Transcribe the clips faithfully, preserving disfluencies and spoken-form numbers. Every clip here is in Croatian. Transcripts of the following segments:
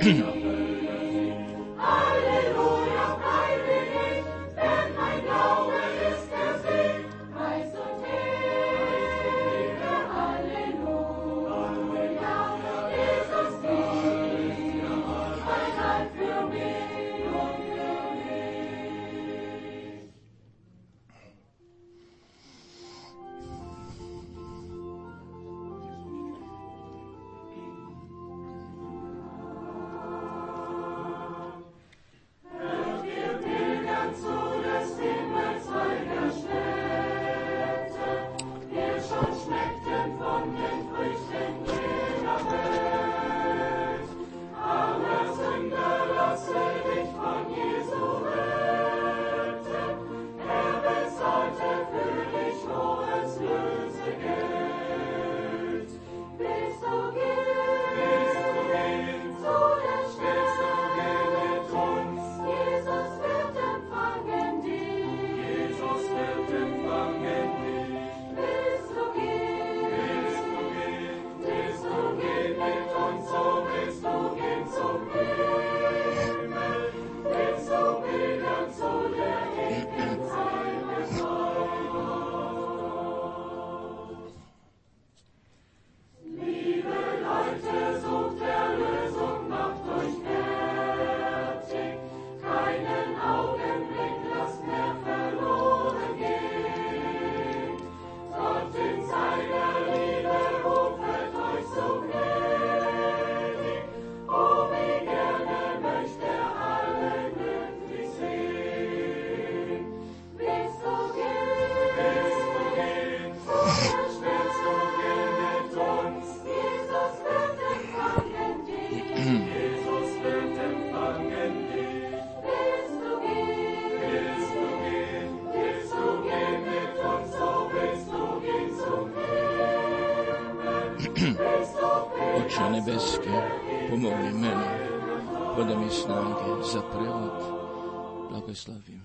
Oče nebeski, pomogni meni, podaj mi snage za prevod. Blagoslavim.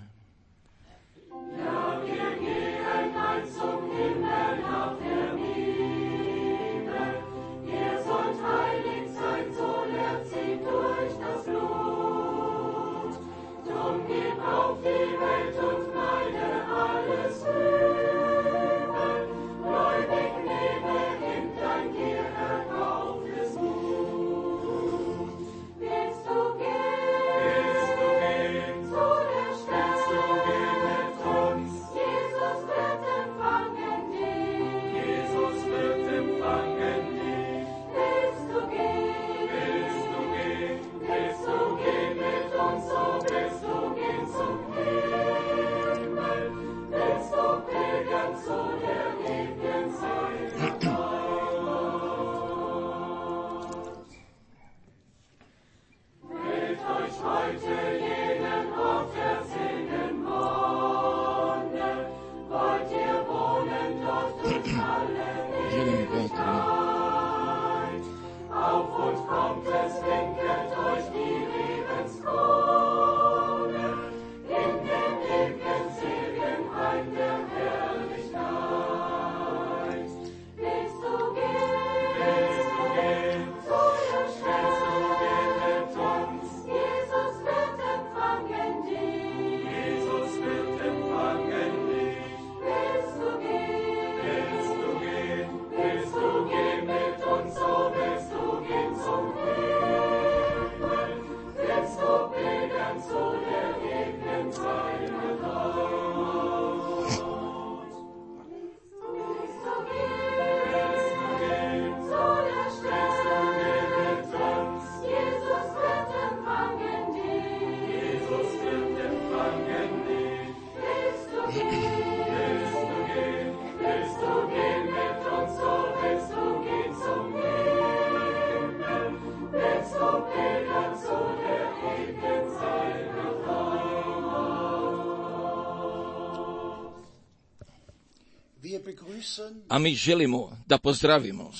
A mi želimo da pozdravimo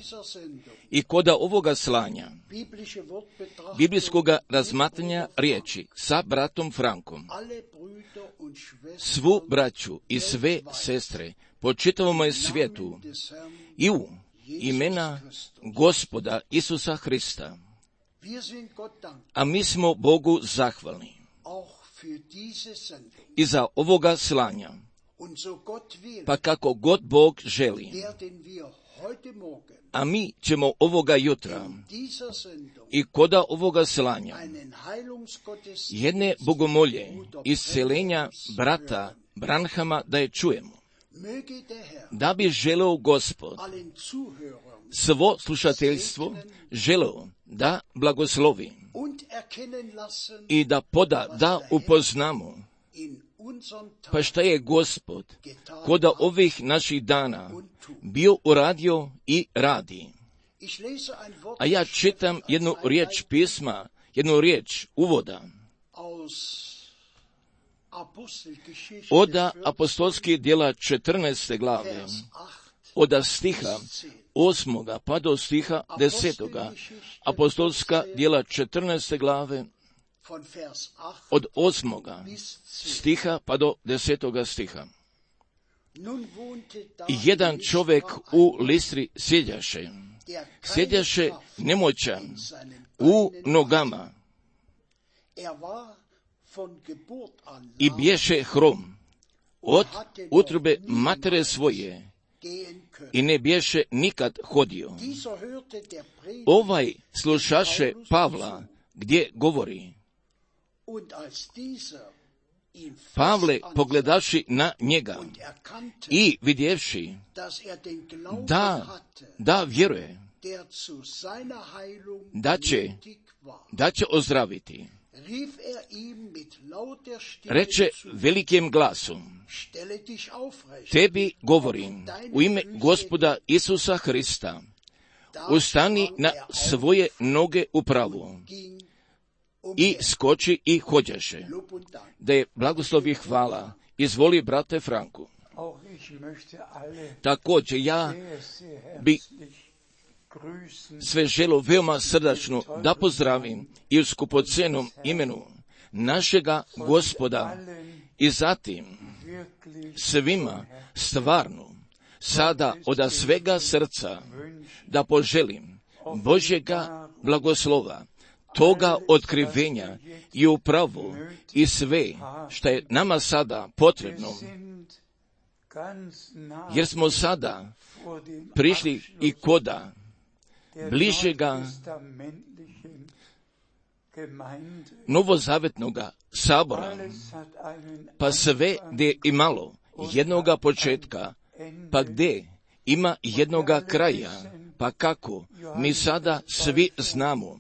i kod ovoga slanja biblijskoga razmatranja riječi sa bratom Frankom svu braću i sve sestre po čitavom svijetu i u imena Gospoda Isusa Hrista A mi smo Bogu zahvalni i za ovoga slanja. Pa kako god Bog želi. A mi ćemo ovoga jutra i koda ovoga slanja jedne bogomolje iscelenja brata Branhama da je čujemo. Da bi želeo Gospod svo slušateljstvo želeo da blagoslovi i da poda, da upoznamo pa šta je Gospod koda ovih naših dana bio uradio i radi. A ja čitam jednu riječ pisma, jednu riječ uvoda od apostolskih djela četrnaeste glave, od stiha osmoga pa do stiha desetoga. Apostolska djela četrnaeste glave, od osmoga stiha pa do desetoga stiha. Jedan čovjek u Listri sjedjaše, sjedjaše nemoćan u nogama i bješe hrom od utrobe matere svoje i ne bješe nikad hodio. Ovaj slušaše Pavla gdje govori. Pavle pogledaši na njega i vidjevši da, da vjeruje da će, da će ozdraviti, reče velikim glasom, tebi govorim u ime Gospoda Isusa Hrista, ustani na svoje noge upravo i skoči i hođaše. Da je blagoslov i hvala. Izvoli, brate Franku. Također ja bi sve želo veoma srdačno da pozdravim i u skupocenom imenu našega Gospoda i zatim svima stvarno sada od svega srca da poželim Božjega blagoslova, toga otkrivenja i upravo i sve što je nama sada potrebno, jer smo sada prišli i koda bližega novozavetnoga sabora, pa sve gdje imalo jednoga početka, pa gdje ima jednoga kraja, pa kako mi sada svi znamo.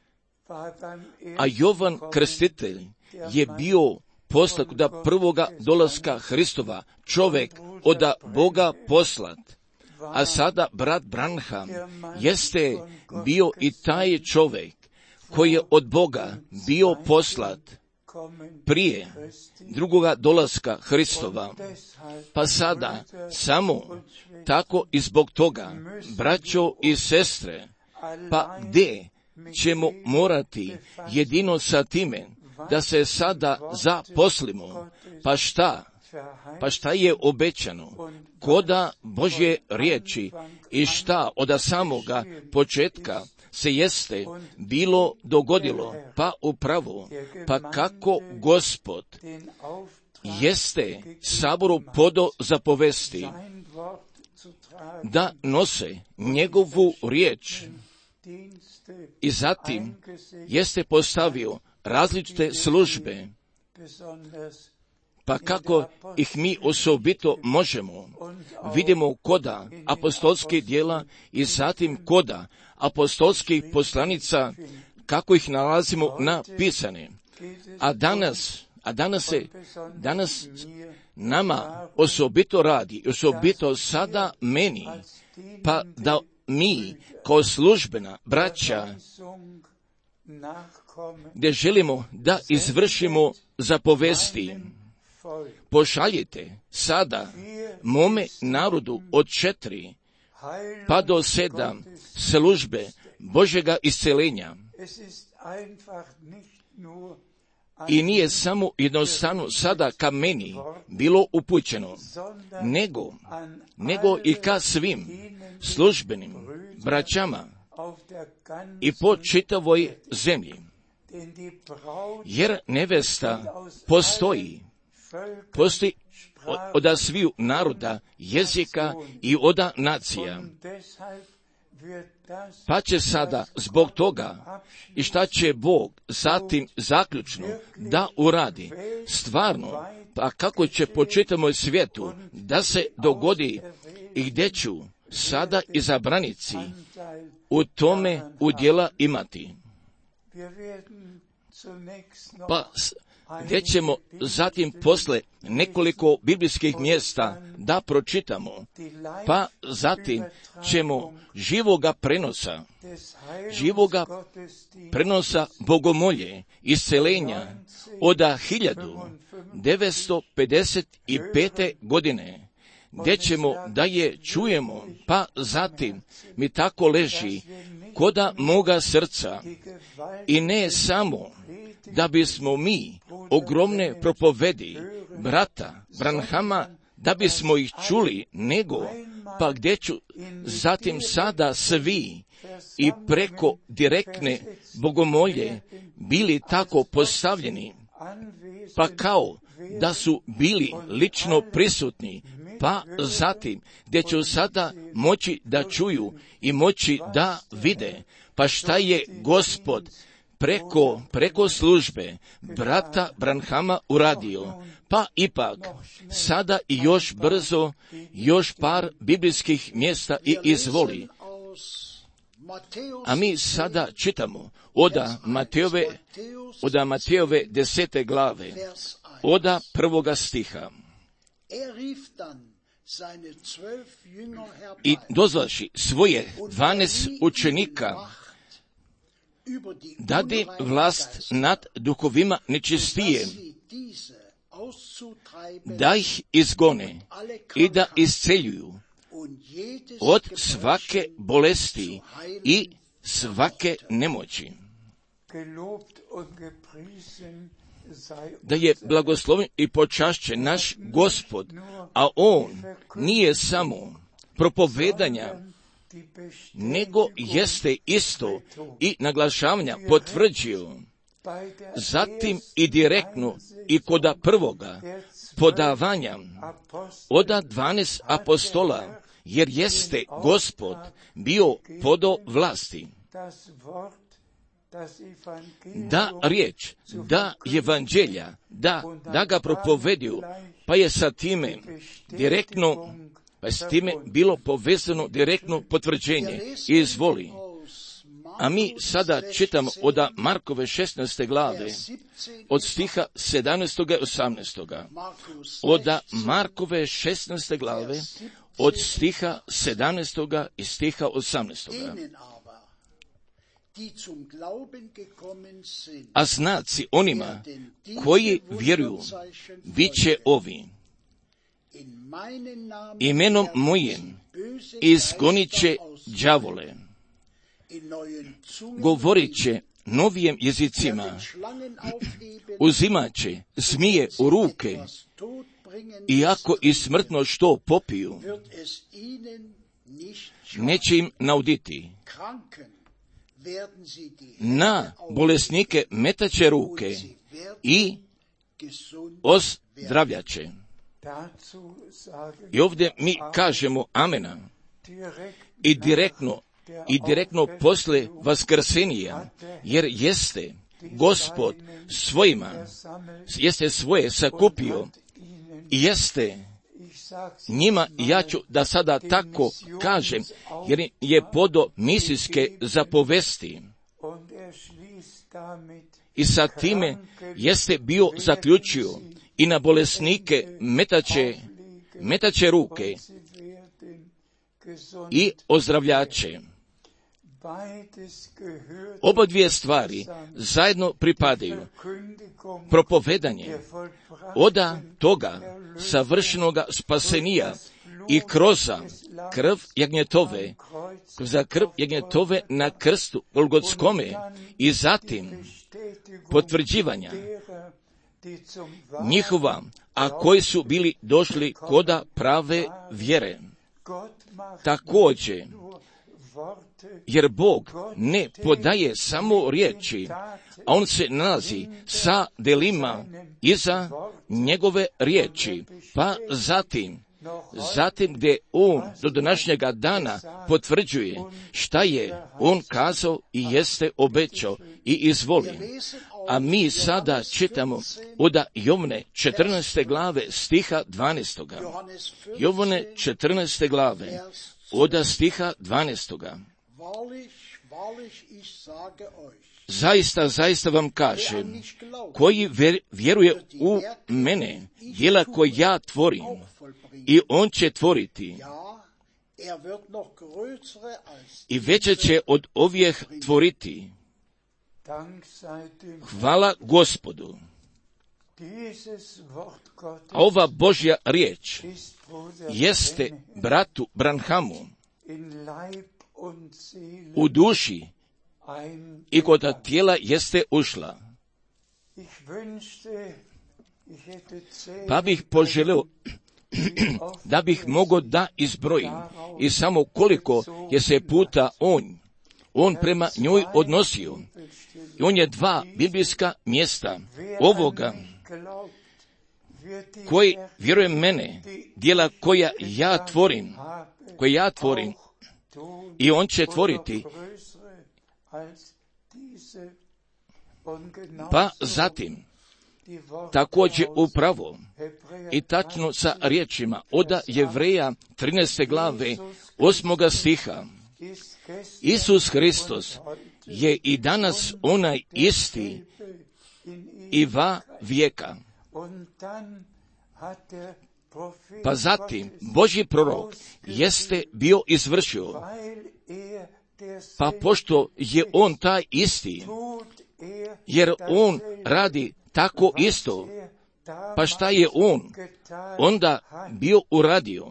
A Jovan Krstitelj je bio poslat da prvoga dolaska Hristova, čovjek od Boga poslat. A sada brat Branham jeste bio i taj čovjek koji je od Boga bio poslat prije drugoga dolaska Hristova. Pa sada samo tako i zbog toga, braćo i sestre, pa gdje ćemo morati jedino sa time da se sada zaposlimo, pa šta? Pa šta je obećano koda Božje riječi i šta od samoga početka se jeste bilo dogodilo, pa upravo, pa kako Gospod jeste saboru podo zapovesti da nose njegovu riječ i zatim jeste postavio različite službe, pa kako ih mi osobito možemo, vidimo koda apostolskih djela i zatim koda apostolskih poslanica, kako ih nalazimo napisane. A danas, a danas se, danas nama osobito radi, osobito sada meni, pa da mi kao službena braća, gdje želimo da izvršimo zapovesti, pošaljite sada mome narodu od četiri pa do sedam službe Božjega iscelenja. I nije samo jednostavno sada ka meni bilo upućeno, nego, nego i ka svim službenim braćama i po čitavoj zemlji. Jer nevesta postoji, postoji od sviju naroda, jezika i oda nacija. Pa će sada zbog toga i šta će Bog zatim zaključno da uradi stvarno, pa kako će po čitavom svijetu da se dogodi i gdje ću sada izabranici u tome udjela imati. Pa gdje ćemo zatim posle nekoliko biblijskih mjesta da pročitamo, pa zatim ćemo živoga prenosa, živoga prenosa bogomolje, iscelenja od hiljadu devetsto pedeset pete. godine, gdje ćemo da je čujemo, pa zatim mi tako leži koda moga srca i ne samo da bismo mi ogromne propovedi brata Branhama, da bismo ih čuli, nego pa gdje ću zatim sada svi i preko direktne bogomolje bili tako postavljeni, pa kao da su bili lično prisutni, pa zatim gdje ću sada moći da čuju i moći da vide, pa šta je Gospod preko, preko službe brata Branhama uradio. Pa ipak, sada i još brzo, još par biblijskih mjesta i izvoli. A mi sada čitamo oda Matejove, oda Matejove desete glave, oda prvoga stiha. I dozvaši svoje dvanaest učenika, dade vlast nad duhovima nečistije, da ih izgone i da isceljuju od svake bolesti i svake nemoći. Da je blagosloven i počašćen naš Gospod, a On nije samo propovedanja, nego jeste isto i naglašavanja potvrđio, zatim i direktno i koda prvoga podavanja oda dvanaest apostola, jer jeste Gospod bio podo vlasti. Da riječ, da evanđelja, da, da ga propovedio, pa je sa time direktno, pa je s time bilo povezano direktno potvrđenje. Izvoli. A mi sada čitamo od Markove šesnaeste glave, od stiha sedamnaestog i osamnaestog. Od Markove šesnaeste glave, od stiha sedamnaestog i stiha osamnaestog. A znaci onima koji vjeruju bit će ovi: imenom mojim izgonit će đavole, govorit će novijem jezicima, uzimat će zmije u ruke, i ako i smrtno što popiju, neće im nauditi. Na bolesnike metaće ruke i ozdravljaće. I ovdje mi kažemo amena. I direktno, i direktno posle vaskrsenija, jer jeste Gospod svojima, jeste svoje sakupio i jeste njima, ja ću da sada tako kažem, jer je podo misijske zapovesti. I sa time jeste bio zaključio i na bolesnike metaće, metaće ruke i ozdravljače. Oba dvije stvari zajedno pripadaju. Propovedanje oda toga savršenoga spasenija i kroz krv jagnjetove, za krv jagnjetove na krstu Golgotskome, i zatim potvrđivanja njihova, a koji su bili došli koda prave vjere. Također, jer Bog ne podaje samo riječi, a On se nalazi sa delima iza njegove riječi, pa zatim, zatim gdje On do današnjega dana potvrđuje šta je On kazao i jeste obećao i izvoli. A mi sada čitamo od Jovne četrnaeste glave stiha dvanaestoga. Jovne četrnaeste glave od stiha dvanaestoga. Zaista, zaista vam kažem, koji vjeruje u mene, djela koje ja tvorim, i on će tvoriti, i veće će od ovih tvoriti. Hvala Gospodu. A ova Božja riječ jeste bratu Branhamu u duši i kod tijela jeste ušla. Pa bih poželio da bih mogao da izbrojim i samo koliko je se puta on, on prema njoj odnosio. I on je dva biblijska mjesta ovoga koji vjeruje mene, djela koja ja tvorim, koje ja tvorim, i on će tvoriti. Pa zatim, također upravo i tačno sa riječima od Jevreja trinaeste glave osmoga stiha, Isus Hristos je i danas onaj isti i va vijeka. Pa zatim Božji prorok jeste bio izvršio, pa pošto je on taj isti, jer on radi tako isto, pa šta je on onda bio uradio?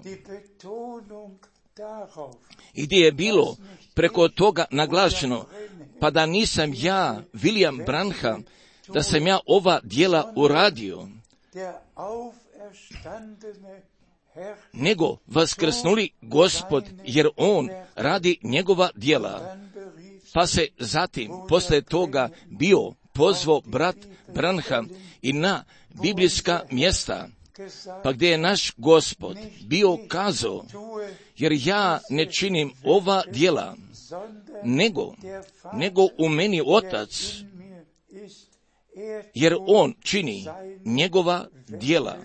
I gdje je bilo preko toga naglašeno, pa da nisam ja, William Branham, da sam ja ova djela uradio, nego vaskrsnuli Gospod, jer on radi njegova djela. Pa se zatim, posle toga, bio pozvao brat Branham i na biblijska mjesta, pa gdje je naš Gospod bio kazao, jer ja ne činim ova djela, nego, nego u meni Otac, jer on čini njegova djela.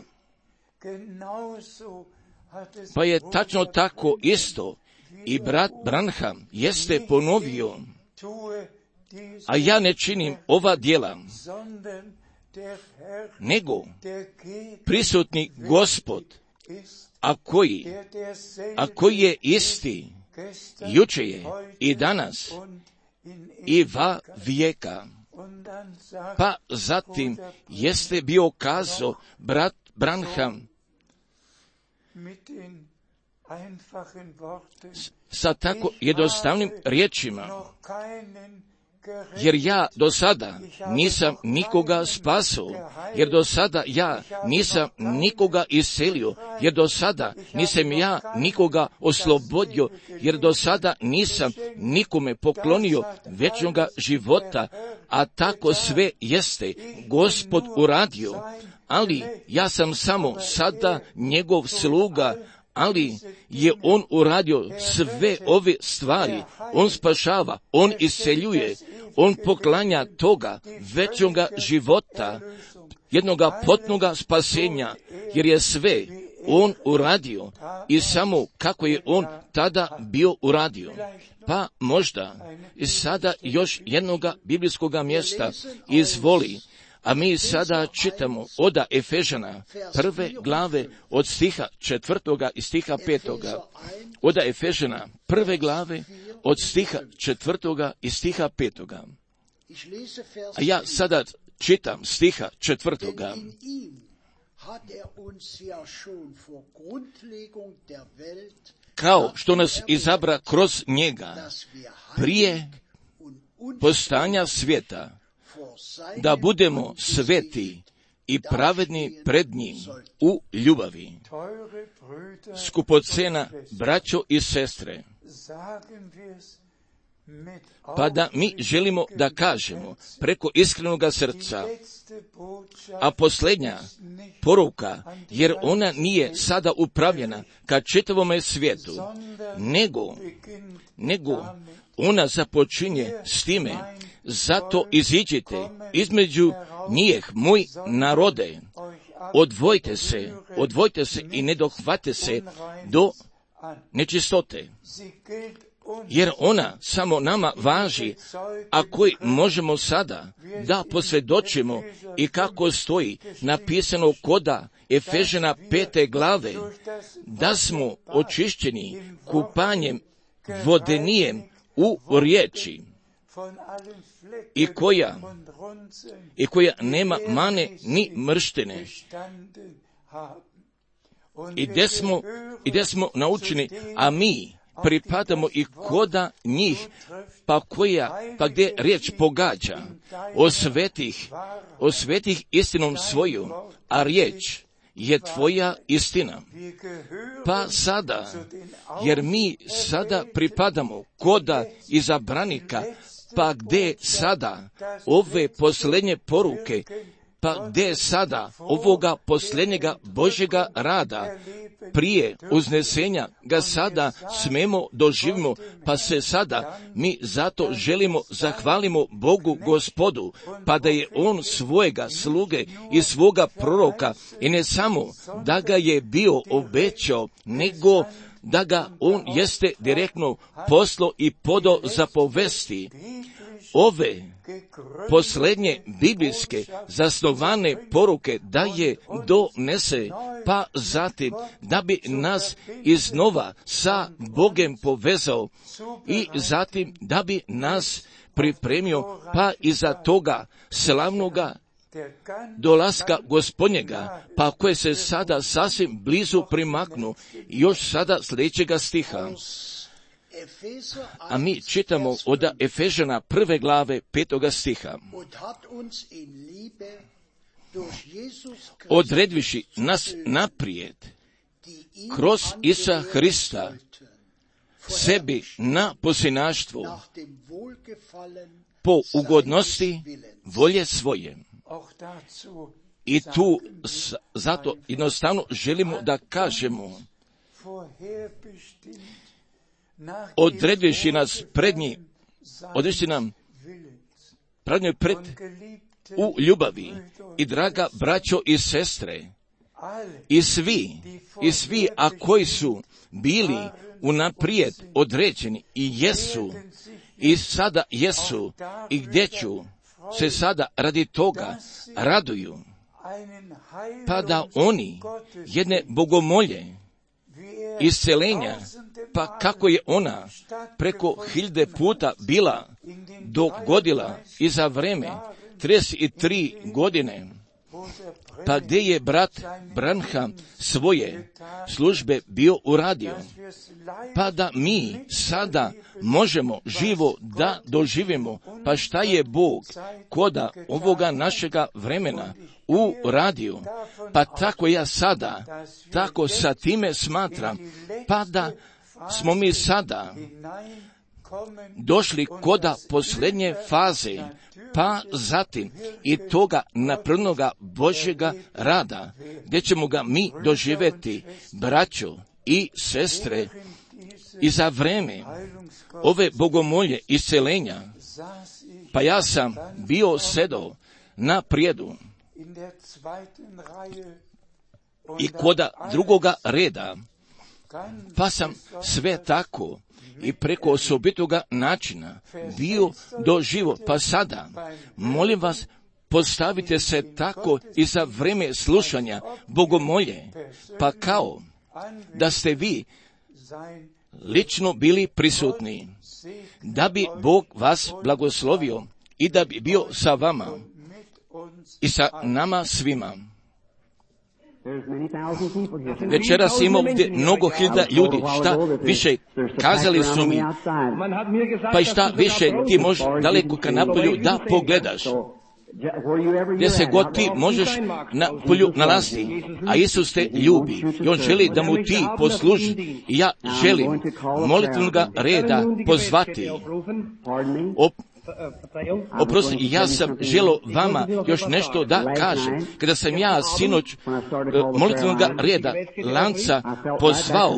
Pa je tačno tako isto i brat Branham jeste ponovio, a ja ne činim ova djela, nego prisutni Gospod, a koji, a koji je isti, juče je i danas i va vijeka. Pa zatim jeste bio kazao brat Branham sa tako jednostavnim riječima, jer ja do sada nisam nikoga spasao, jer do sada ja nisam nikoga iscelio, jer do sada nisam ja nikoga oslobodio, jer do sada nisam nikome poklonio vječnoga života, a tako sve jeste Gospod uradio, ali ja sam samo sada njegov sluga, ali je on uradio sve ove stvari. On spašava, on isceljuje, on poklanja toga večnoga života, jednoga potpunoga spasenja, jer je sve on uradio i samo kako je on tada bio uradio. Pa možda i sada još jednoga biblijskoga mjesta izvoli. A mi sada čitamo od Efežana prve glave od stiha četvrtoga i stiha petoga. Od Efežana prve glave od stiha četvrtoga i stiha petoga. A ja sada čitam stiha četvrtoga. Kao što nas izabra kroz njega prije postojanja svijeta, da budemo sveti i pravedni pred njim u ljubavi. Skupocena, braćo i sestre, pa da mi želimo da kažemo preko iskrenoga srca. A posljednja poruka, jer ona nije sada upravljena ka čitavome svijetu, nego, nego ona započinje s time, zato iziđite između njih, moj narode, odvojite se, odvojite se i ne dohvate se do nečistote. Jer ona samo nama važi, a koji možemo sada da posvjedočimo i kako stoji napisano koda Efežana pete glave, da smo očišćeni kupanjem vodenijem u riječi i koja, i koja nema mane ni mrštine. I gdje smo, i gdje smo naučeni, a mi pripadamo i koda njih, pa koja, pa gdje riječ pogađa o svetih, o svetih istinom svoju, a riječ je tvoja istina. Pa sada, jer mi sada pripadamo koda izabranika, pa gdje sada ove posljednje poruke, pa gdje sada ovoga posljednjega Božjega rada, prije uznesenja ga sada smemo doživimo, pa se sada mi zato želimo zahvalimo Bogu Gospodu, pa da je On svojega sluge i svoga proroka, i ne samo da ga je bio obećao, nego da ga On jeste direktno poslo i podo zapovesti. Ove posljednje biblijske zasnovane poruke da je donese, pa zatim da bi nas iznova sa Bogem povezao i zatim da bi nas pripremio pa iza toga slavnoga dolaska Gospodnjega, pa koje se sada sasvim blizu primaknu, još sada sljedećega stiha. A mi čitamo od Efežana prve glave petoga stiha. Odredviši nas naprijed kroz Isa Hrista sebi na posljednaštvo po ugodnosti volje svoje. I tu zato jednostavno želimo da kažemo, odredviši nas prednji, odreši nam prednjoj pred u ljubavi. I draga braćo i sestre, i svi, i svi, a koji su bili unaprijed određeni i jesu, i sada jesu, i gdje ću se sada radi toga raduju, pa da oni jedne bogomolje, iscelenja, pa kako je ona preko hiljade puta bila dogodila i za vreme trideset tri godine, pa gdje je brat Branham svoje službe bio uradio, pa da mi sada možemo živo da doživimo, pa šta je Bog koda ovoga našega vremena uradio, pa tako ja sada, tako sa time smatram, pa da smo mi sada došli koda posljednje faze, pa zatim i toga naprnoga Božjega rada, gdje ćemo ga mi doživjeti, braćo i sestre, i za vreme ove bogomolje iscelenja, pa ja sam bio sedao na prijedu i koda drugoga reda, pa sam sve tako i preko osobitoga načina bio doživo, pa sada, molim vas, postavite se tako i za vreme slušanja bogomolje, pa kao da ste vi lično bili prisutni, da bi Bog vas blagoslovio i da bi bio sa vama i sa nama svima. Večeras imamo ovdje mnogo hiljada ljudi, šta više kazali su mi, pa i šta više ti možeš daleko ka napolju da pogledaš. gdje se god ti možeš na polju nalaziti, a Isus te ljubi i On želi da mu ti posluži. I ja želim molitvenog reda pozvati. Op, Oprosti, ja sam želio vama još nešto da kažem. Kada sam ja sinoć molitvenog reda lanca pozvao,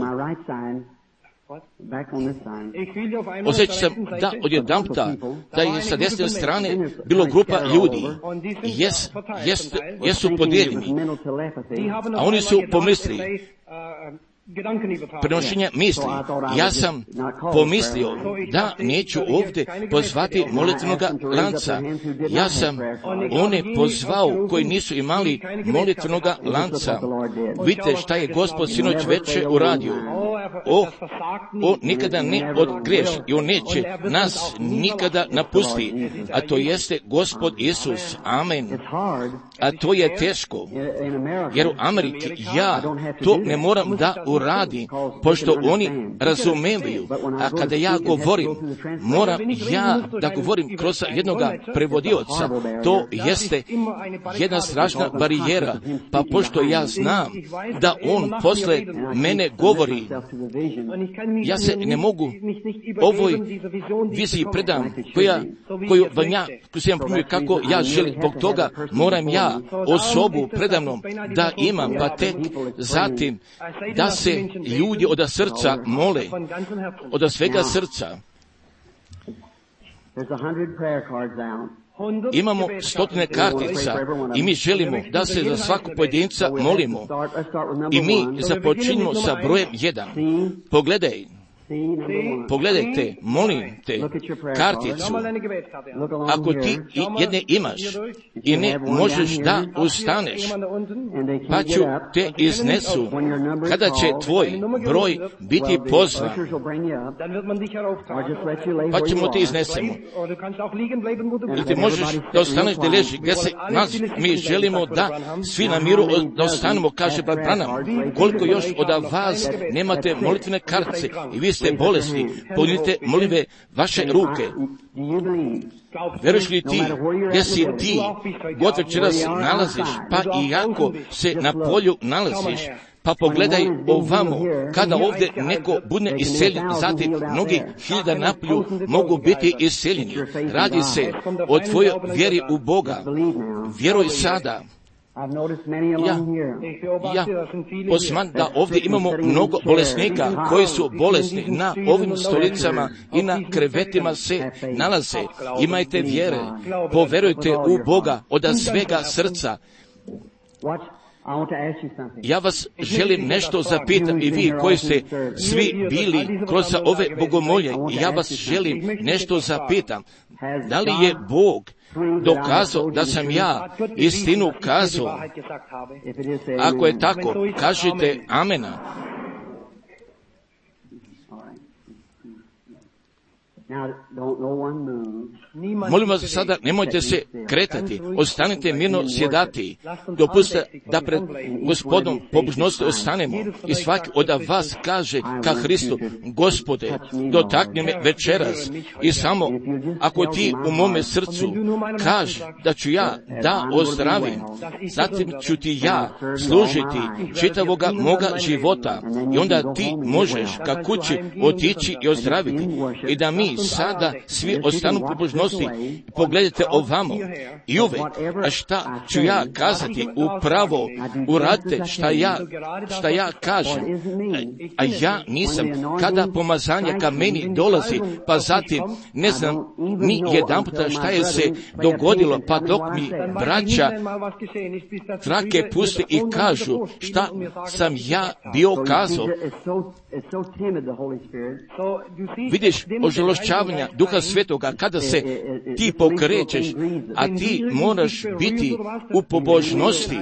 osjećam sam da odjedanputa da je sa desne strane bilo grupa ljudi jes, jes, jesu podijeljeni, a oni su pomislili prenošenja misli. Ja sam pomislio da neću ovdje pozvati molitvenog lanca. Ja sam one pozvao koji nisu imali molitvenog lanca. Vidite šta je Gospod sinoć veče uradio. O, o nikada ne odgriješi i On neće nas nikada napusti. A to jeste Gospod Isus. Amen. A to je teško. Jer u Ameriki ja to ne moram da uradi, pošto oni razumevaju, a kada ja govorim, moram ja da govorim kroz jednog prevodioca. To jeste jedna strašna barijera, pa pošto ja znam da on posle mene govori, ja se ne mogu ovoj viziji predam, koja, koju vam ja, koju sam primio kako ja želim, zbog toga moram ja osobu predamnom da imam, pa tek zatim da se ljudi od srca mole, od svega srca. Imamo stotine kartica i mi želimo da se za svakog pojedinca molimo. I mi započinjemo sa brojem jedan. Pogledaj. Pogledajte, molim te, karticu. Ako ti jedne imaš i ne možeš da ustaneš, pa ću te iznesu. Kada će tvoj broj biti pozvan, pa ćemo te iznesemo. Ili ti možeš da ostaneš gdje leži, gdje se nas, mi želimo da svi na miru da ostanemo, kaže brat Branham. Koliko još od vas nemate molitvene kartice i vi ste bolesni, podignite molive vaše ruke. Veruješ li ti, gdje si ti, god večeras nalaziš, pa i ako se na polju nalaziš, pa pogledaj ovamo, kada ovdje neko bude iseljen, zatim mnogi hiljada naplju mogu biti iseljeni. Radi se o tvojoj vjeri u Boga. Vjeruj sada. Ja, ja osman da ovdje imamo mnogo bolesnika koji su bolesni, na ovim stolicama i na krevetima se nalaze. Imajte vjere, poverujte u Boga od svega srca. Ja vas želim nešto zapitati i vi koji ste svi bili kroz ove bogomolje, ja vas želim nešto zapitam. Da li je Bog dokazao da sam ja istinu kazao? Ako je tako, kažite amena. Molim vas sada, nemojte se kretati, ostanite mirno sjedati, dopustite da pred Gospodom pobožnosti ostanemo i svaki od vas kaže ka Hristu, Gospode, dotakni me večeras i samo ako ti u mome srcu kaže da ću ja da ozdravim, zatim ću ti ja služiti čitavoga moga života i onda ti možeš ka kući otići i ozdraviti i da mi sada svi ostanu pobožnosti. Pogledajte ovamo i uvek, a šta ću ja kazati upravo, uradite šta ja, šta ja kažem, a ja nisam, kada pomazanje ka meni dolazi, pa zatim ne znam ni jedan puta šta je se dogodilo, pa dok mi braća trake puste i kažu šta sam ja bio kazao. Vidiš ožalošćavanja Duha Svetoga kada se ti pokrećeš, a ti moraš biti u pobožnosti.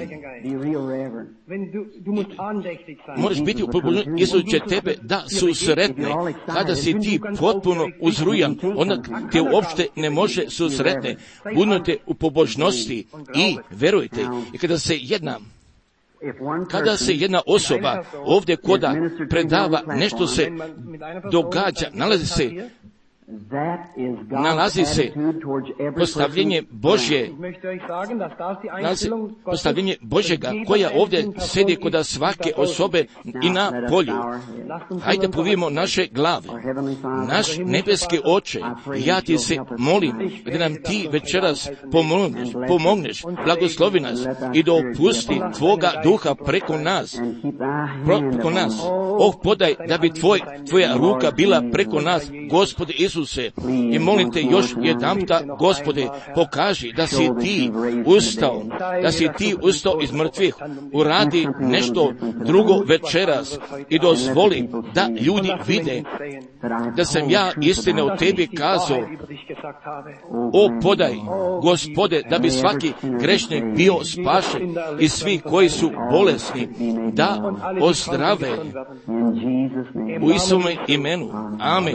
Moraš biti u pobožnosti, Isus će tebe da susretne. Kada si ti potpuno uzrujan, onda te uopšte ne može susretne. Budite u pobožnosti i verujte. I kada se jedna Kada se jedna osoba ovdje koda predava, nešto se događa, nalazi se nalazi se postavljenje Božje, nalazi postavljenje Božjega, koja ovdje sedi kod svake osobe i na polju. Hajde povijemo naše glave. Naš nebeski Oče, ja ti se molim da nam ti večeras pomogneš, pomogneš, blagoslovi nas i da opusti Tvoga duha preko nas, preko nas. Oh, podaj da bi tvoj, Tvoja ruka bila preko nas, Gospode Isuse, i molim te još jedanputa, Gospode, pokaži da si ti ustao, da si ti ustao iz mrtvih, uradi nešto drugo večeras i dozvoli da ljudi vide da sam ja istine o tebi kazao. O, podaj, Gospode, da bi svaki grešnik bio spašen i svi koji su bolesni da ozdrave u Isusovom imenu. Amen.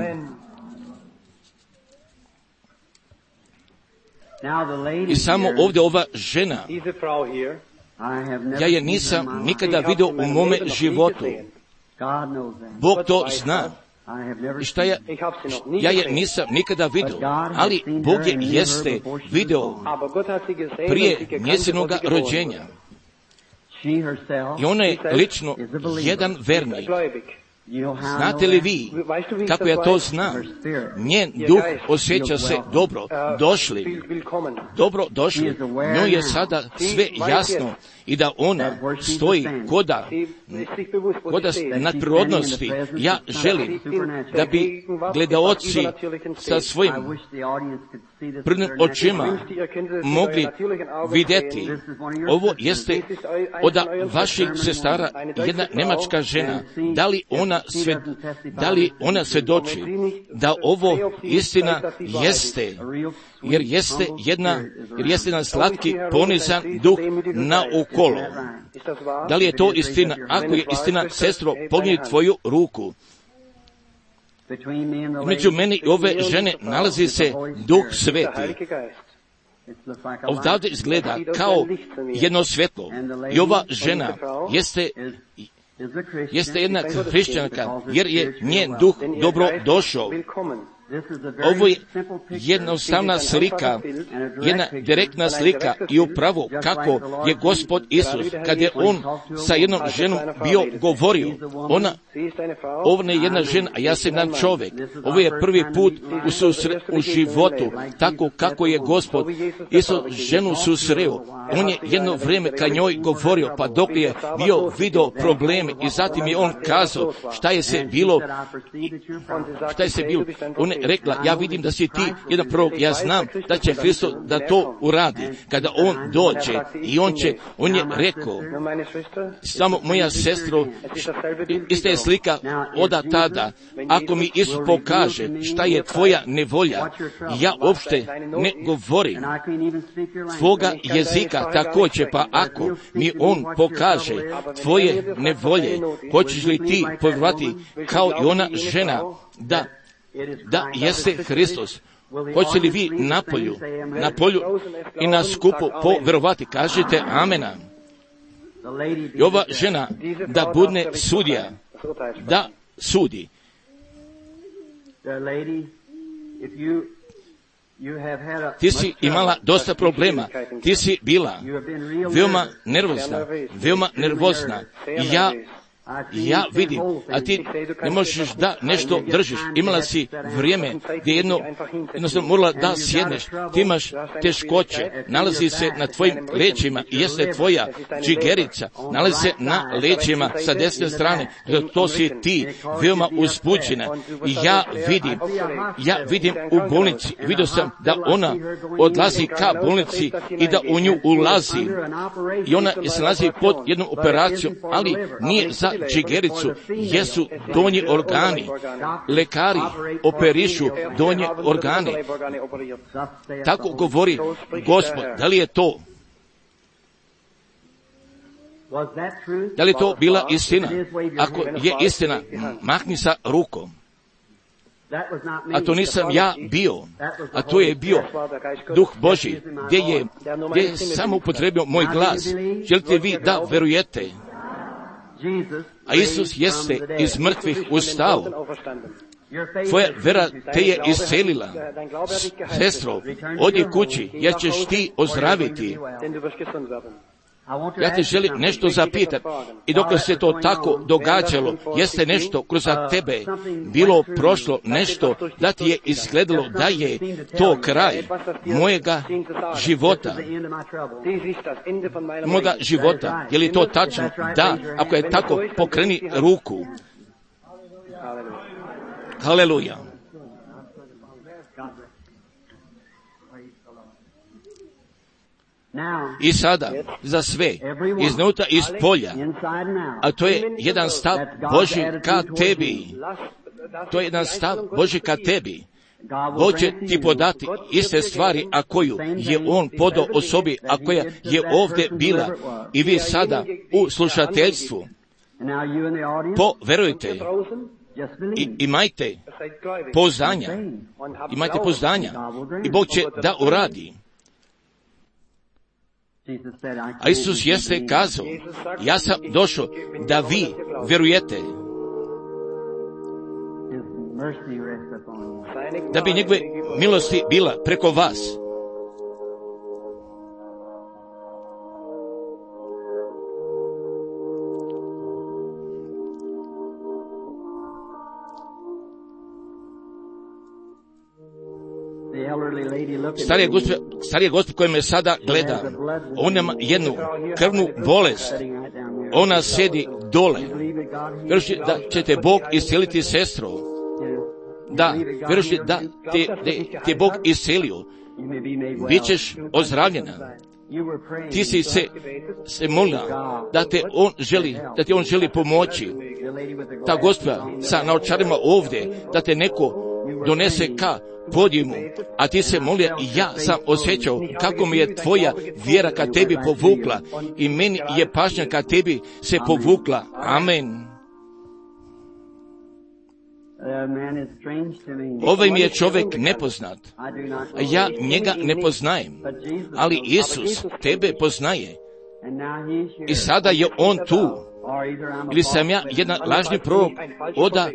I samo ovdje ova žena, ja je nisam nikada vidio u mome životu. Bog to zna. I šta ja, ja je nisam nikada vidio, ali Bog je jeste vidio prije njezinoga rođenja. I ona je lično jedan vernik. Znate li vi kako ja to znam? Njen duh osjeća se dobro, došli, dobro došli. Njoj je sada sve jasno i da ona stoji koda, koda nadprirodnosti. Ja želim da bi gledaoci sa svojim prvnim očima mogli vidjeti. Ovo jeste od vaših sestara jedna nemačka žena. Da li ona sve, da li ona svjedoči da ovo istina jeste, jer jeste jedna, jer jeste jedan slatki, ponizan duh na okolo. Da li je to istina? Ako je istina, sestro, pogni tvoju ruku. Među meni i ove žene nalazi se Duh Sveti. Ovdje izgleda kao jedno svjetlo. I ova žena jeste jeste jedna hrišćanka, jer je njen duh dobro došao. Ovo je jednostavna slika, jedna direktna slika i upravo kako je Gospod Isus, kad je on sa jednom ženom bio govorio, ona, ona je jedna žena, a ja sam jedan čovjek. Ovo je prvi put u, susre, u životu, tako kako je Gospod Isus ženu susreo. On je jedno vrijeme ka njoj govorio, pa dok je bio video probleme i zatim je on kazao šta je se bilo, šta je se bilo. On je rekla, ja vidim da si ti jedan prorok, ja znam da će Hristos da to uradi. Kada on dođe i on će, on je rekao, samo moja sestro, ista je slika oda tada, ako mi Isus pokaže šta je tvoja nevolja, ja uopšte ne govorim tvoga jezika također, pa ako mi on pokaže tvoje nevolje, hoćeš li ti povjerovati kao i ona žena da da jeste Hristos? Hoćete li vi na polju, na polju i na skupu povjerovati? Kažete amena. I ova žena da budne sudija, da sudi. Ti si imala dosta problema, ti si bila veoma nervozna, veoma nervozna. I ja Ja vidim, a ti ne možeš da nešto držiš. Imala si vrijeme gdje jedno, jednostavno morala da sjedneš. Ti imaš teškoće, nalazi se na tvojim leđima i jeste tvoja džigerica, nalazi se na leđima sa desne strane. To si ti, veoma uzbuđena. I ja vidim, ja vidim u bolnici, vidio sam da ona odlazi ka bolnici i da u nju ulazi. I ona se nalazi pod jednom operacijom, ali nije za džigericu, jesu donji organi. Lekari operišu donje organe. Tako govori Gospod. Da li je to? Da li je to bila istina? Ako je istina, mahni sa rukom. A to nisam ja bio, a to je bio Duh Božji, gdje je, gdje je samo upotrebio moj glas. Želite vi da verujete? A Isus jeste iz mrtvih ustao. Tvoja vera te je iscelila. Sestro, odi kući, jer ćeš ti ozdraviti. Ja te želim nešto zapitati. I dok se to tako događalo, jeste nešto kroz tebe bilo prošlo, nešto da ti je izgledalo da je to kraj mojega života. Moga života. Je li to tačno? Da. Ako je tako, pokreni ruku. Haleluja. I sada, za sve, iznutra iz polja, a to je jedan stav Božji ka tebi. To je jedan stav Božji ka tebi. Bog će ti podati iste stvari, a koju je On podao osobi, a koja je ovdje bila. I vi sada u slušateljstvu, poverujte, I, imajte pouzdanja, imajte pouzdanja i Bog će da uradi. A Isus jeste kazao, ja sam došao da vi vjerujete, da bi njegove milosti bila preko vas. Starije gospođe, starije gospođe koje me sada gleda, ona ima jednu krvnu bolest, ona sjedi dole. Vjerujući da ćete Bog isceliti, sestro, da, vjerujući da te, te, te Bog iscelio, bit ćeš ozdravljena. Ti si se, se molila da te on želi, da ti on želi pomoći. Ta gospođa sa naočarima ovdje, da te neko donese ka podimu, a ti se molio i ja sam osjećao kako mi je tvoja vjera ka tebi povukla i meni je pažnja ka tebi se povukla. Amen. Ovaj mi je čovjek nepoznat, a ja njega ne poznajem, ali Isus tebe poznaje. I sada je on tu. Ili sam ja jedan lažni prorok oda,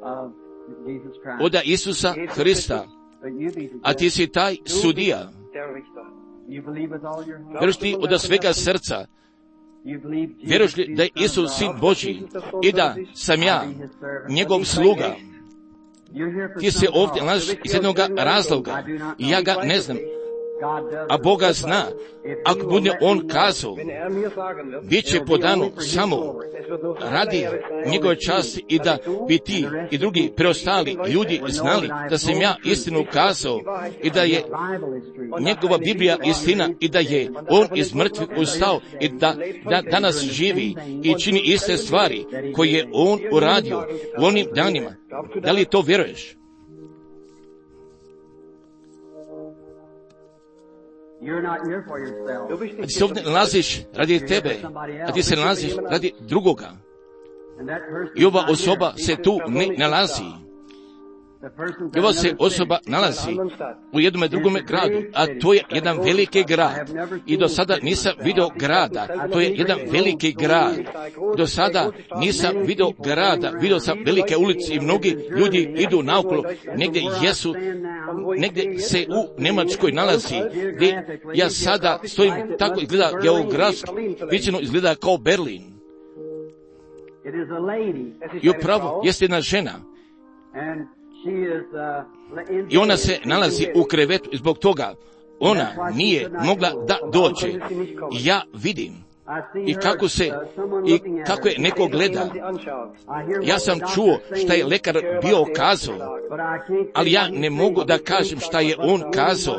oda Isusa Hrista, a ti si taj sudija. Vjeruješ ti od svega srca, vjeruješ li da je Isus sin Božji i da sam ja njegov sluga? Ti se ovdje nalaziš iz jednog razloga i ja ga ne znam, a Boga zna. Ako bude on kazao, bit će podano samo radi njegove časti i da bi ti i drugi preostali ljudi znali da sam ja istinu kazao i da je njegova Biblija istina i da je on iz mrtvih ustao i da, da danas živi i čini iste stvari koje je on uradio u onim danima. Da li to vjeruješ? A ti se ovdje nalaziš radi tebe, a ti se nalaziš radi drugoga. I ova osoba se tu ne nalazi. I ova se osoba nalazi u jednom drugom gradu, a to je jedan veliki grad. I do sada nisam vidio grada, to je jedan veliki grad. Do sada nisam vidio grada, vidio sam velike ulice i mnogi ljudi idu naokolo, negdje jesu, negdje se u Njemačkoj nalazi, gdje ja sada stojim, tako izgleda geografski, većino izgleda kao Berlin. I upravo jeste jedna žena, i ona se nalazi u krevetu i zbog toga ona nije mogla da dođe. Ja vidim i kako se i kako je neko gleda. Ja sam čuo šta je lekar bio kazao, ali ja ne mogu da kažem šta je on kazao.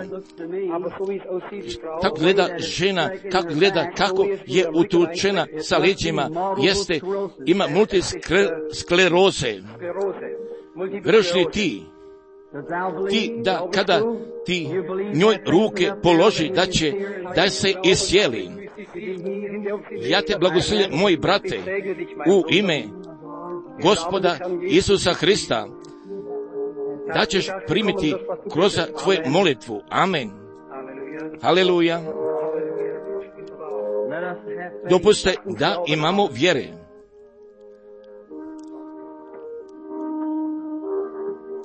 Tako gleda žena, kako gleda, kako je utučena sa leđima, jeste, ima multiskleroze. Vjeruješ li ti, ti da kada ti njoj ruke položi da će, da se iscijeli? Ja te blagoslovim, moji brate, u ime Gospoda Isusa Hrista, da ćeš primiti kroz tvoju molitvu. Amen. Haleluja. Dopustite da imamo vjere.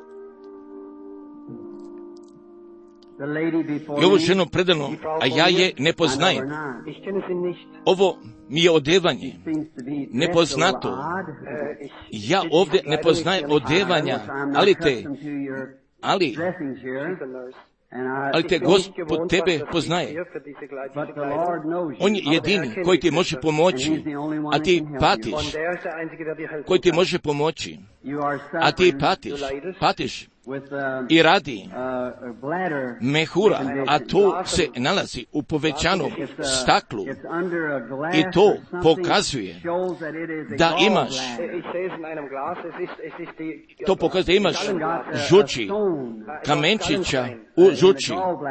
i ovu ženu predano, a ja je ne poznajem. Ovo mi je odevanje, nepoznato. Ja ovdje ne poznajem odevanja, ali te, ali, ali te Gospod tebe poznaje. On je jedini koji ti može pomoći, a ti patiš, koji ti može pomoći, a ti patiš, patiš i radi mehura, a to se nalazi u povećanom staklu i to pokazuje da imaš, to pokazuje da imaš žuči, kamenčića u žuči,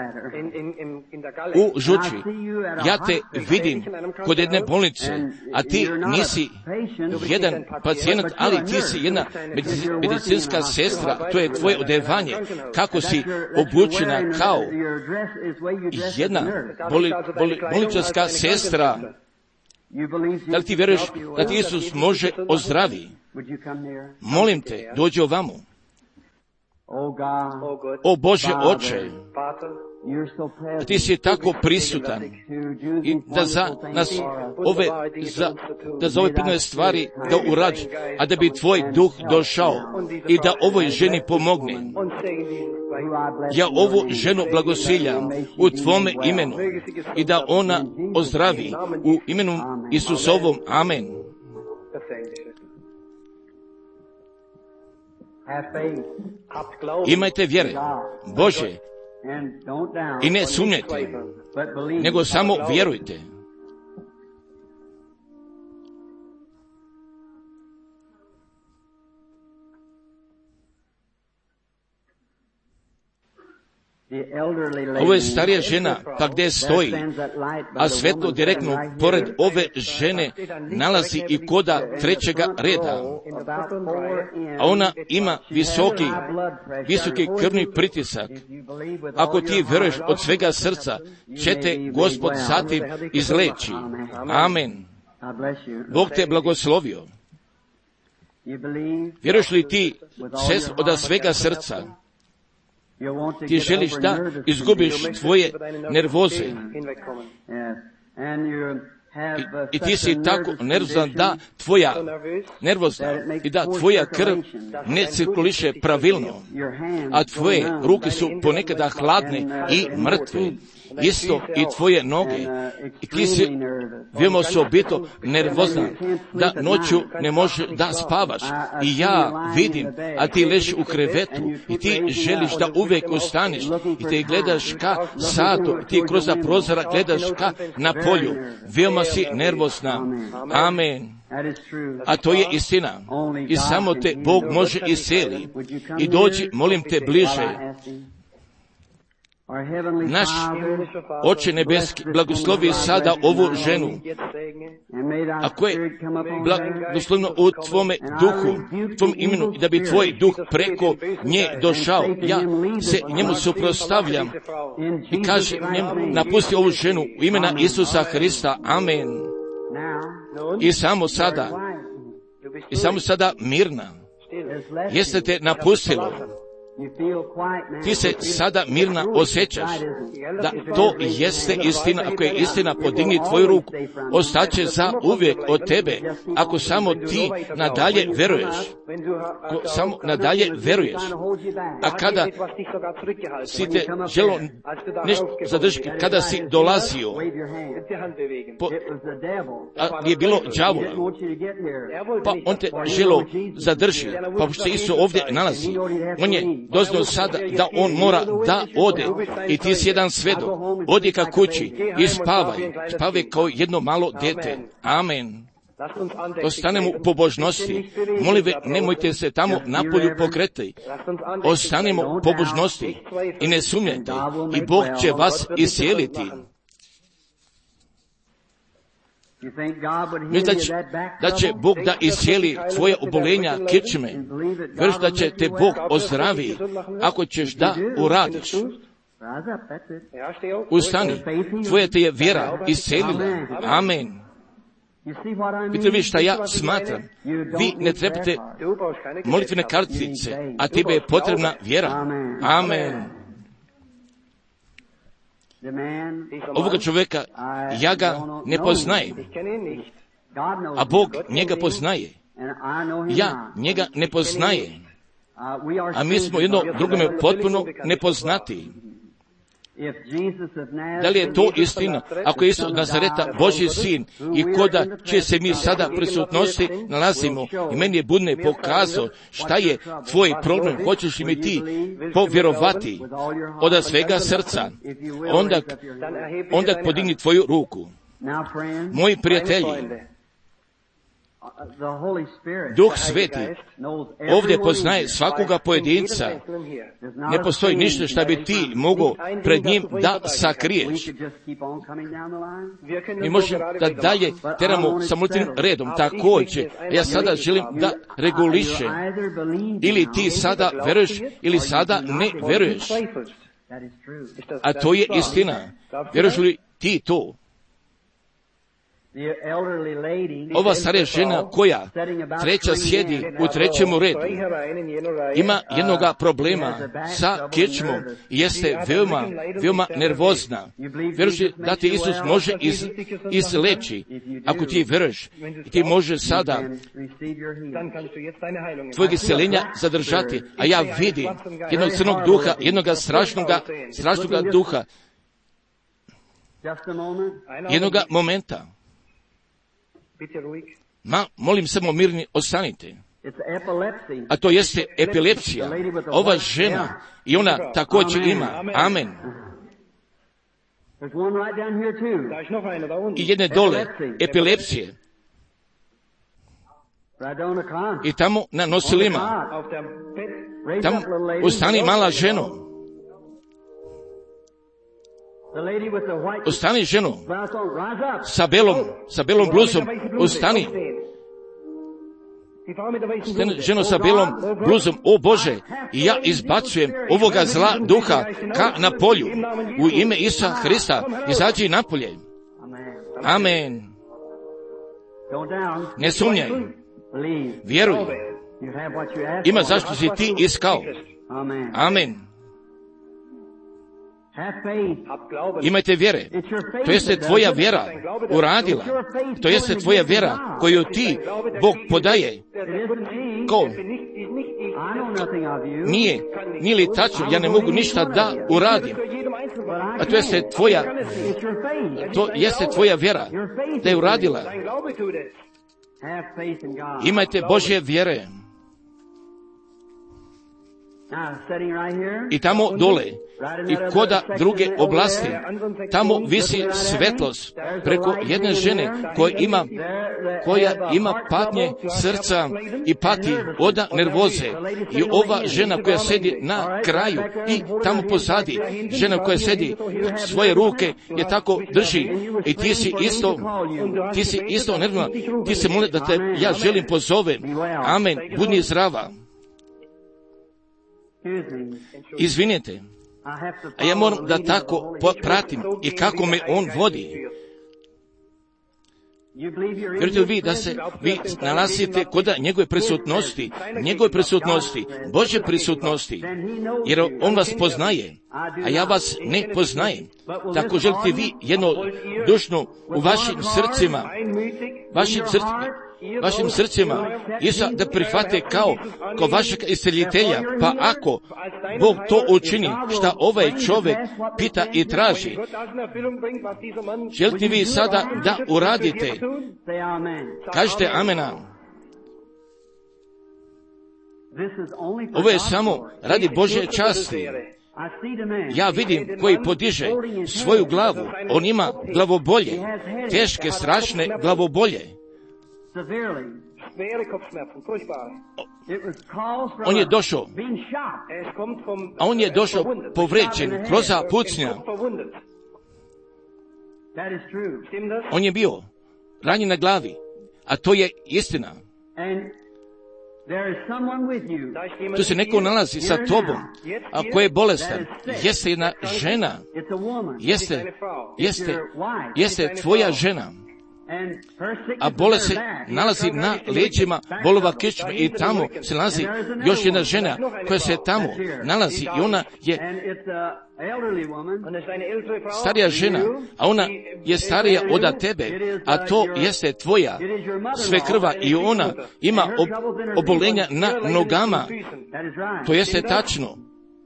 u žuči. Ja te vidim kod jedne bolnice, a ti nisi jedan pacijent, ali ti si jedna medicinska sestra, to je tvoje odevanje, kako si obučena kao jedna boli, boli, bolničarska sestra. Da li ti vjeruješ da ti Isus može ozdravi? Molim te, dođi ovamo. O Bože Oče, ti si tako prisutan i da za nas ove, za, da za ove pitne stvari da urađi, a da bi tvoj duh došao i da ovoj ženi pomogne. Ja ovu ženu blagosiljam u tvome imenu i da ona ozdravi u imenu Isusovom. Amen. Imajte vjere, Bože, i ne sumnjajte, nego samo vjerujte. Ovo je starija žena, pa gdje stoji, a svetlo direktno pored ove žene nalazi i koda trećega reda, a ona ima visoki, visoki krvni pritisak. Ako ti vjeruješ od svega srca, će te Gospod zatim izleči. Amen. Bog te blagoslovio. Vjeruješ li ti, sest, od svega srca? Ti želiš da izgubiš tvoje nervoze. I, i ti si tako nervozan da tvoja nervozna i da tvoja krv ne cirkuliše pravilno, a tvoje ruke su ponekada hladne i mrtve. Isto i tvoje noge. I ti si veoma osobito nervozna, da noću ne može da spavaš. I ja vidim, a ti ležiš u krevetu i ti želiš da uvijek ostaniš i ti gledaš ka satu, ti kroz prozora gledaš ka na polju. Veoma si nervozna. Amen. A to je istina. I samo te Bog može isceliti. I dođi, molim te, bliže. Naš Oče nebeski, blagoslovi sada ovu ženu, ako je blagoslovno u tvome duhu, tvom imenu, da bi tvoj duh preko nje došao. Ja se njemu suprotstavljam i kaže njemu, napusti ovu ženu u imena Isusa Hrista. Amen. I samo sada, i samo sada mirna. Jeste te napustilo. Ti se sada mirna osjećaš da to jeste istina. Ako je istina, podigni tvoju ruku, ostaće za uvijek od tebe. Ako samo ti nadalje veruješ, ako samo nadalje veruješ, a kada si te želo nešto zadržiti, kada si dolazio, po, a je bilo đavola, pa on te želo zadrži, pa što se Isus ovdje nalazi, on je doznao sada da on mora da ode i ti si jedan svedok. Odi ka kući i spavaj. Spavaj kao jedno malo dete. Amen. Ostanemo u pobožnosti. Molim, nemojte se tamo napolju pokretati. Ostanemo u pobožnosti i ne sumnjajte. I Bog će vas iscijeliti. Misliš da će, da će Bog da iscijeli tvoje obolenja kičme? Vjeruješ da će te Bog ozdravi ako ćeš da uradiš? Ustani, tvoja te je vjera iscijelila. Amen. Vidite vi šta ja smatram? Vi ne trebate molitvene kartice, a tebe je potrebna vjera. Amen. ovoga čovjeka, ja ga ne poznajem, a Bog njega poznaje. Ja njega ne poznajem, a mi smo jedno drugome potpuno nepoznati. Da li je to istina? Ako je Isus od Nazareta Božji sin i koda će se mi sada prisutnosti nalazimo, i meni je Budne pokazao šta je tvoj problem, hoćeš li mi ti povjerovati od svega srca, onda, onda podigni tvoju ruku. Moji prijatelji, Duh Sveti ovdje poznaje svakoga pojedinca. Ne postoji ništa što bi ti mogao pred njim da sakriješ. Mi možemo da dalje teramo samotnim redom. Također, ja sada želim da regulišem. Ili ti sada veruješ, ili sada ne veruješ. A to je istina. Veruješ li ti to? Ova stara žena koja treća sjedi u trećemu redu ima jednoga problema sa kičmom i jeste veoma, veoma nervozna. Vjerujući da ti Isus može iz, izleći. Ako ti veruješ, ti može sada tvojeg isceljenja zadržati. A ja vidim jednog crnog duha, jednoga strašnoga, strašnoga duha, jednoga momenta. Ma, molim samo mirni, ostanite. A to jeste epilepsija. Ova žena, i ona također ima. Amen. I jedne dole, epilepsije. I tamo na nosilima. Tamo ustani mala ženo. Ustani ženo, sa belom, sa belom bluzom, ustani. Ustani ženo sa belom bluzom, o Bože, i ja izbacujem ovoga zla duha ka na polju. U ime Isusa Hrista, izađi napolje. Amen. Ne sumnjaj, vjeruj. Ima zašto si ti iskao. Amen. Imajte vjere. To jeste tvoja vjera uradila. To jeste tvoja vjera koju ti Bog podaje. Ko? Nije, nije li tačno, ja ne mogu ništa da uradim. A to jeste tvoja, to jeste tvoja vjera da je uradila. Imajte Božje vjere. I tamo dole, i koda druge oblasti, tamo visi svetlost preko jedne žene koja ima, koja ima patnje srca i pati od nervoze. I ova žena koja sedi na kraju i tamo pozadi, žena koja sedi, svoje ruke je tako drži. I ti si isto, ti si isto nervna, ti se moli da te ja želim pozovem. Amen, budni zdrava. Izvinite, a ja moram da tako pratim i kako me on vodi. Vjerujete li vi da se vi nalazite kod njegove prisutnosti, njegove prisutnosti, Božje prisutnosti, jer on vas poznaje, a ja vas ne poznajem. Tako želite vi jedno dušno u vašim srcima, vašim srcima, vašim srcima Isusa da prihvate kao, kao vašeg iscelitelja, pa ako Bog to učini, šta ovaj čovjek pita i traži, želite vi sada da uradite? Kažite amena. Ovo je samo radi Božje časti. Ja vidim koji podiže svoju glavu, on ima glavobolje, teške, strašne glavobolje. On je došao, a on je došao povređen kroz pucnja. On je bio ranjen na glavi, a to je istina. Tu se neko nalazi sa tobom, a ko je bolestan, jeste jedna žena, jeste, jeste, jeste tvoja žena. a bolest se nalazi na leđima bolova kičme i tamo se nalazi još jedna žena koja se tamo nalazi i ona je starija žena, a ona je starija od tebe, a to jeste tvoja svekrva i ona ima ob, obolenja na nogama. To jeste tačno.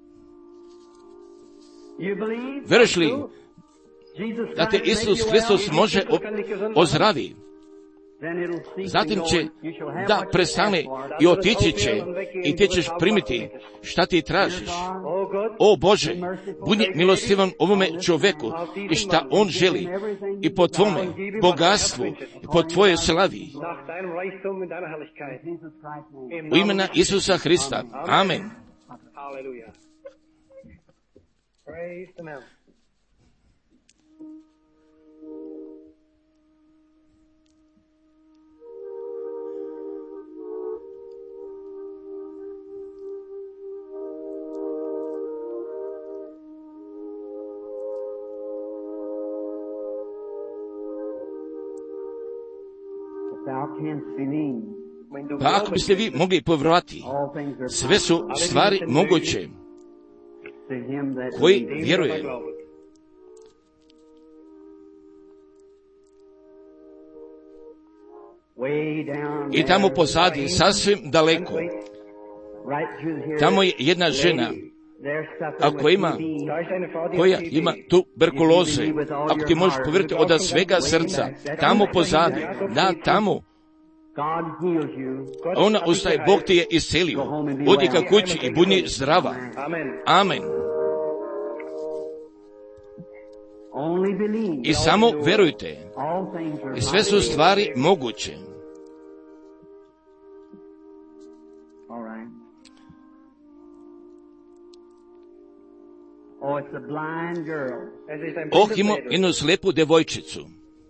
Veruješ li da te Isus Hristos može ozdravi? Zatim će da prestane i otići će i ti ćeš primiti šta ti tražiš. O Bože, budi milostivan ovome čovjeku i šta on želi i po tvome bogatstvu i po tvojoj slavi. U imena Isusa Hrista. Amen. Pa ako biste vi mogli povjerovati, sve su stvari moguće koji vjeruje. I tamo pozadi, sasvim daleko, tamo je jedna žena, ako ima, koja ima tuberkuloze, ako ti možeš povjeriti od svega srca, tamo pozadi, da, tamo, ona ustaje, Bog ti je iscelio, odi ka kući i budi zdrava. Amen. I samo verujte, i sve su stvari moguće. Oh, ima jednu slijepu devojčicu.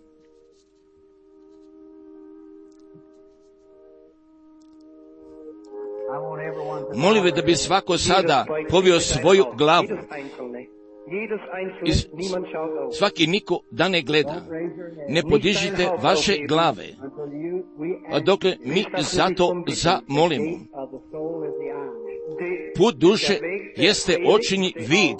Molim da bi svako sada povio svoju glavu. I svaki niko da ne gleda. Ne podižite vaše glave. A dokle mi zato zamolimo. Put duše jeste očini vid.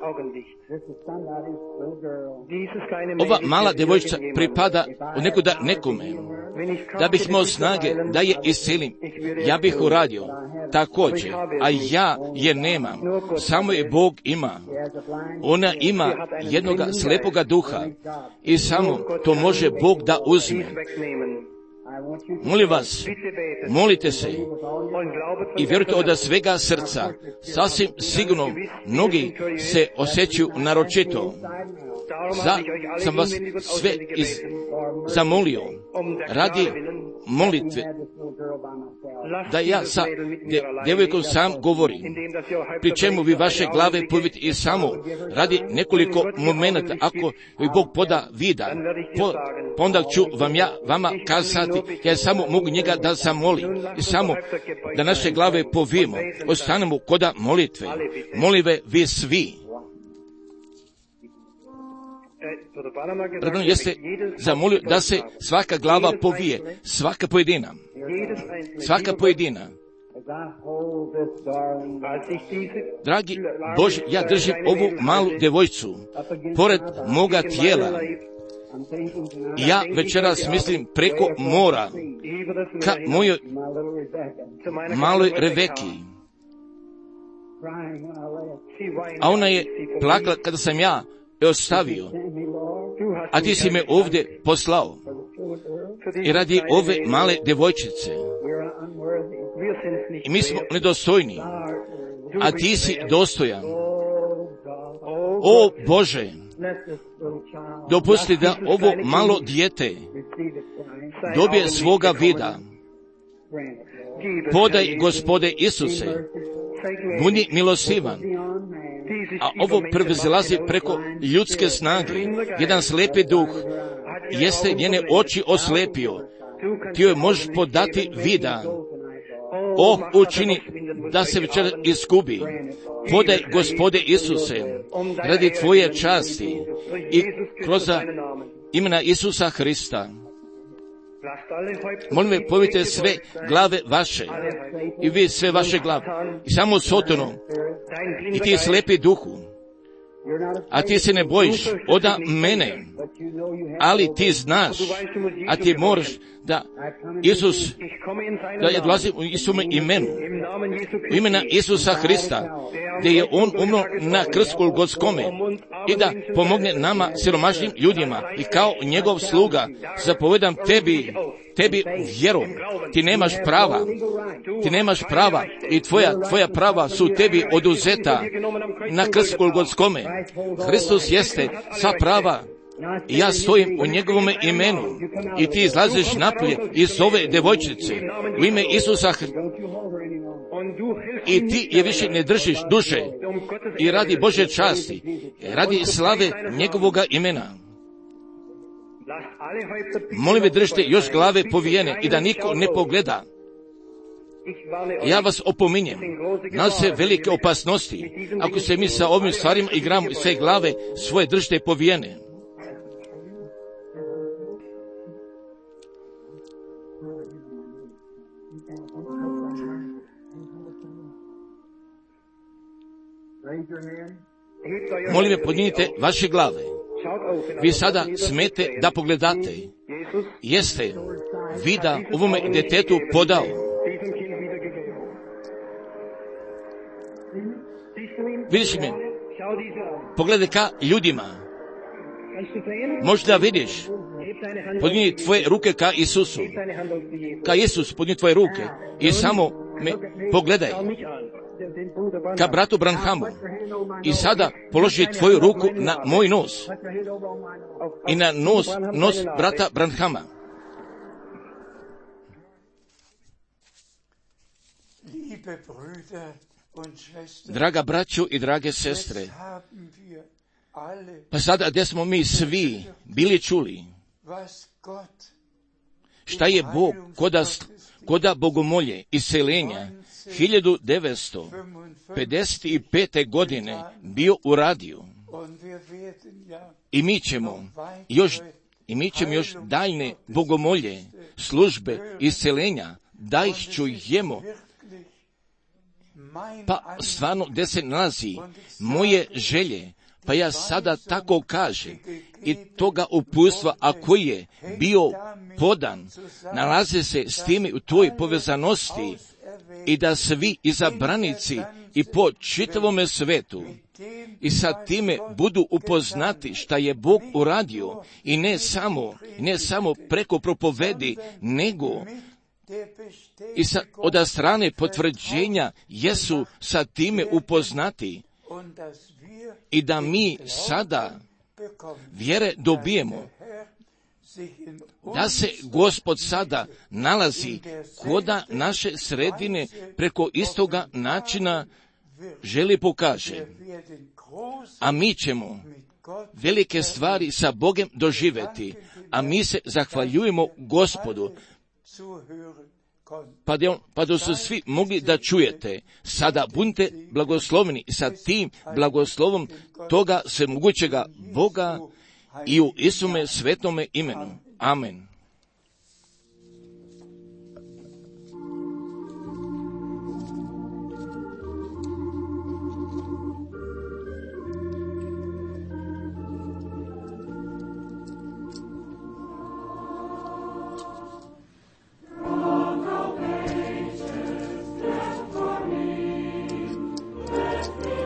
Ova mala devojčica pripada od nekuda nekome. Da bih imao snage da je iscelim, ja bih uradio također, a ja je nemam. Samo je Bog ima. Ona ima jednoga slepoga duha i samo to može Bog da uzme. Molim vas, molite se i vjerujte od svega srca. Sasvim sigurno mnogi se osjećaju naročito. Za, sam vas sve iz, zamolio radi molitve da ja sa de, devojkom sam govorim, pri čemu vi vaše glave poviti i samo radi nekoliko momenata, ako vi Bog poda vida, po, onda ću vam ja vama kazati, ja samo mogu njega da zamolim i samo da naše glave povijemo, ostanemo koda molitve, molive vi svi. Pardon, jeste zamolio da se svaka glava povije, svaka pojedina, svaka pojedina. Dragi Bože, ja držim ovu malu devojcu pored moga tijela. Ja večeras mislim preko mora ka mojoj maloj Rebeki. A ona je plakala kada sam ja je ostavio, a ti si me ovdje poslao. I radi ove male devojčice. I mi smo nedostojni, a ti si dostojan. O Bože, dopusti da ovo malo dijete dobije svoga vida. Podaj, Gospode Isuse, budi milostivan. A ovo prevazilazi preko ljudske snage. Jedan slepi duh jeste njene oči oslepio. Ti joj možeš podati vida. Oh, učini da se večer iskubi. Podaj, Gospode Isuse, radi tvoje časti i kroz imena Isusa Hrista. Molim me, povijte sve glave vaše, i vi sve vaše glave, i samo Sotonu, i ti slepi duhu, a ti se ne bojiš oda mene, ali ti znaš, a ti moraš da Isus, da je dolazi u Isume imenu, u imena Isusa Hrista, gdje je On umro na krstu Golgotskome, i da pomogne nama siromašnim ljudima, i kao njegov sluga zapovedam tebi, tebi vjerom. Ti nemaš prava, ti nemaš prava i tvoja, tvoja prava su tebi oduzeta na krstu Golgotskome. Hristos jeste sva prava, i ja stojim u njegovome imenu, i ti izlaziš napolje iz ove devojčice u ime Isusa Hrista, i ti je više ne držiš duše, i radi Bože časti, radi slave njegovoga imena. Molim me, držite još glave povijene i da niko ne pogleda. Ja vas opominjem, nalaze velike opasnosti ako se mi sa ovim stvarima igramo i sve glave svoje držite povijene. Molim me, podignite vaše glave. Vi sada smete da pogledate. Jeste vida ovome detetu podao. Vidiš me? Pogledaj ka ljudima. Možda vidiš. Podigni tvoje ruke ka Isusu. Ka Isus, podigni tvoje ruke. I samo me pogledaj. Ka bratu Branhamu. I sada položi tvoju ruku na moj nos. I na nos, nos brata Branhama. Draga braćo i drage sestre, pa sada gdje smo mi svi bili čuli šta je Bog koda, koda bogomolje iscelenja hiljadu devetsto pedeset pete. godine bio uradio. I mi ćemo još, i mi ćemo još daljne bogomolje, službe iscelenja, da ih čujemo. Pa stvarno gdje se nalazi moje želje, pa ja sada tako kažem, i toga uputstva, a koji je bio podan, nalaze se s time u toj povezanosti, i da svi izabranici i po čitavome svetu i sa time budu upoznati šta je Bog uradio, i ne samo, ne samo preko propovedi, nego i sa, od strane potvrđenja jesu sa time upoznati, i da mi sada vjere dobijemo da se Gospod sada nalazi koda naše sredine preko istoga načina želi pokaže. A mi ćemo velike stvari sa Bogom doživjeti, a mi se zahvaljujemo Gospodu, pa da, pa da su svi mogli da čujete. Sada budite blagosloveni sa tim blagoslovom toga svemogućega Boga i u Isume svetome imenu. Amen. Let me